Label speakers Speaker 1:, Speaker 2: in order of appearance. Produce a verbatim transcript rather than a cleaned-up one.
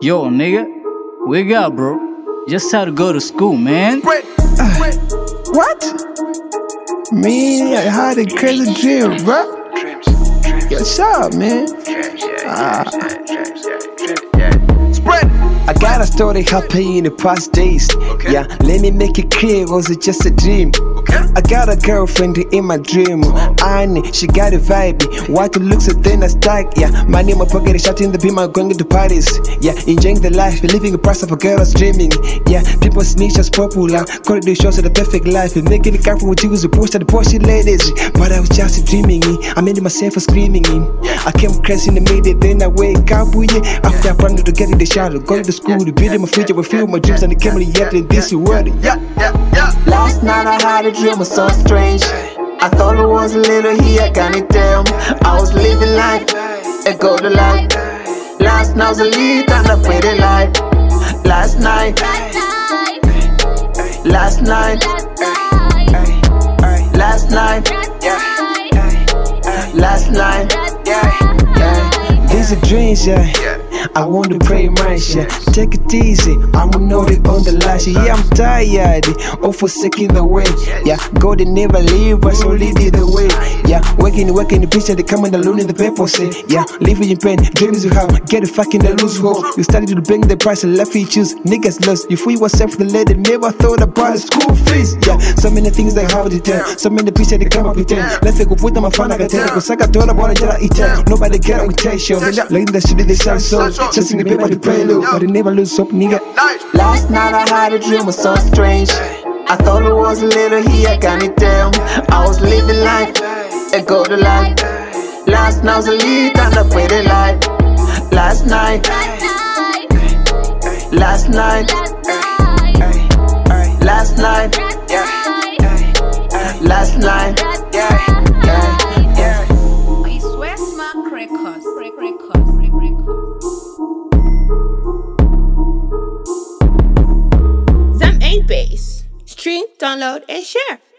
Speaker 1: Yo, nigga, wake up, bro. Just had to go to school, man.
Speaker 2: Uh, what? Man, I had a crazy dream, bro. What's up, man? Ah. Spread. I got a story happening in the past days. Okay. Yeah, let me make it clear, was it just a dream? Okay. I got a girlfriend in my dream. Annie, she got a vibe. What looks so then I stack. Yeah, my name, my pocket is shot in the beam. I'm going to parties. Yeah, enjoying the life, living a price of a girl that's dreaming. Yeah, people snitch as popular. Call it the shows of the perfect life. Making the girlfriend with you is a post the Porsche ladies. But I was just dreaming. I made myself screaming. I came crazy and made it. Then I wake up with you. After I run to get in the shadow, go to the school to build my future, will feel my dreams and the camera yet in this world. Yeah, yeah, yeah. Last night I had a dream, was so strange. I thought it was a little here, can't it tell? I was living life, a golden life. Last night was a lead and a pretty life. Last night, last night, last night, last night, yeah. These are dreams, yeah. I want to pray my shit. Take it easy, I'ma know it on the last. Yeah, I'm tired of forsaking the way. Yeah, God they never leave us, so lead it the way. Yeah, working, working the picture, they come and alone in the paper say. Yeah, living in pain, dreams you have, get a fucking the loose hole. You started to bring the price and left you choose. Niggas lost, you free yourself the lady, never thought about the school fees. Yeah, so many things they have to tell, so many pictures they come up with ten. Let's go put them on fun, I can tell. Cause I got all about it, I eat it. Nobody get a reputation. Like the shit they sell so. Just in the paper to prelude, but it never lose up, nigga. Last night I had a dream, was so strange. I thought it was a little here, can't it tell? I was living life, a golden life. Last night was a lead and a pretty life. Last night, last night, last night, last night, yeah, yeah, yeah.
Speaker 3: It's Westmark Records, Records, Records. Zam eight Base. Stream, download, and share.